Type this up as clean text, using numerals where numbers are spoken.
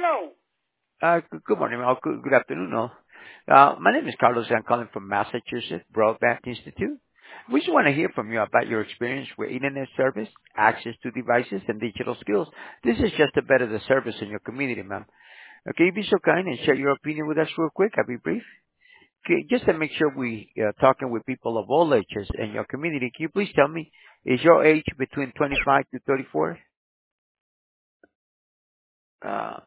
Hello. Good morning, or good afternoon, all. My name is Carlos. I'm calling from Massachusetts Broadband Institute. We just want to hear from you about your experience with internet service, access to devices, and digital skills. This is just to better the service in your community, ma'am. Okay, you be so kind and share your opinion with us real quick. I'll be brief. Okay, just to make sure we talking with people of all ages in your community, can you please tell me, is your age between 25 to 34?